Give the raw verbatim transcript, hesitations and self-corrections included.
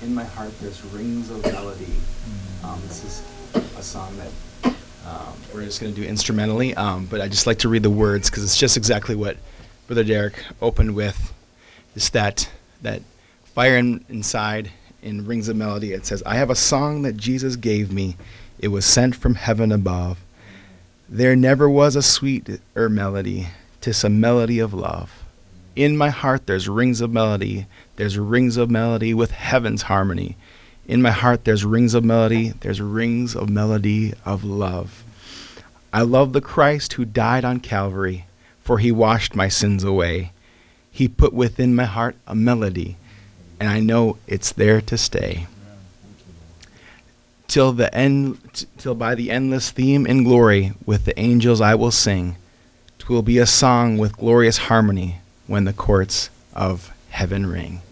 In my heart there's rings of melody. Um, this is a song that um, we're just going to do instrumentally, um, but I just like to read the words because it's just exactly what Brother Derek opened with. It's that that fire in, inside in rings of melody. It says, I have a song that Jesus gave me. It was sent from heaven above. There never was a sweeter melody. 'Tis a melody of love. In my heart there's rings of melody. There's rings of melody with heaven's harmony. In my heart there's rings of melody. There's rings of melody of love. I love the Christ who died on Calvary, for he washed my sins away. He put within my heart a melody, and I know it's there to stay. Till the end, t- till by the endless theme in glory, with the angels I will sing. 'Twill be a song with glorious harmony when the courts of heaven ring.